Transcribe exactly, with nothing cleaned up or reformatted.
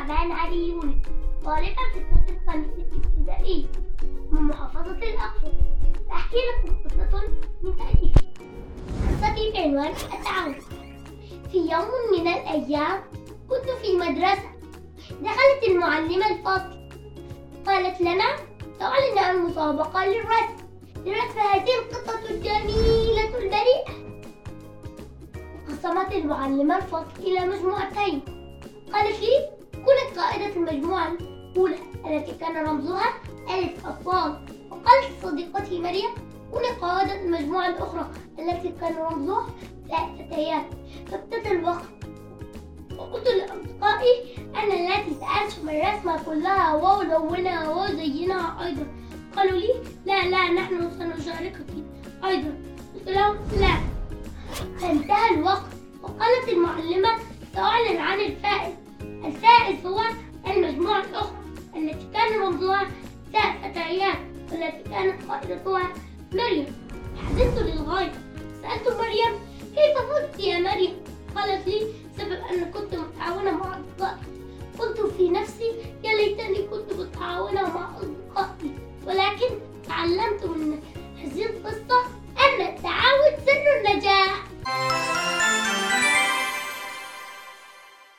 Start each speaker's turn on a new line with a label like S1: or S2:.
S1: شعبان علي يونس، طالبة في الصف الخامس الابتدائي من محافظة الأقصر. سأحكي لكم قصة من تأليفي. قصتي بعنوان التعاون. في يوم من الأيام كنت في المدرسة. دخلت المعلمة الفصل، قالت لنا: تعالوا المسابقة للرسم لرسم هذه القطة الجميلة البريئة. قسمت المعلمة الفصل إلى مجموعتين. قالت لي: كنت قائدة المجموعة الأولى التي كان رمزها ألف أطفال. وقالت صديقتي مريم: كوني قائدة المجموعة الأخرى التي كان رمزها ثلاث فتيات. فابتدى الوقت وقلت لأصدقائي: أنا التي سأرسم الرسمة كلها ولونها وزينها أيضا. قالوا لي: لا لا نحن سنشاركك أيضا. قلت لهم: لا. فانتهى الوقت وقالت المعلمة: تعلن عن الفائز. الفائز هو المجموعة الأخرى التي كان رمزها ثلاث فتيات والتي كانت قائدتها مريم. حزنت للغاية. سألت مريم: كيف فزت يا مريم؟ قالت لي: سبب أن كنت متعاونة مع أصدقائي. قلت في نفسي: يا ليتني كنت متعاونة مع أصدقائي، ولكن تعلمت من هذه القصة أن التعاون سر النجاح.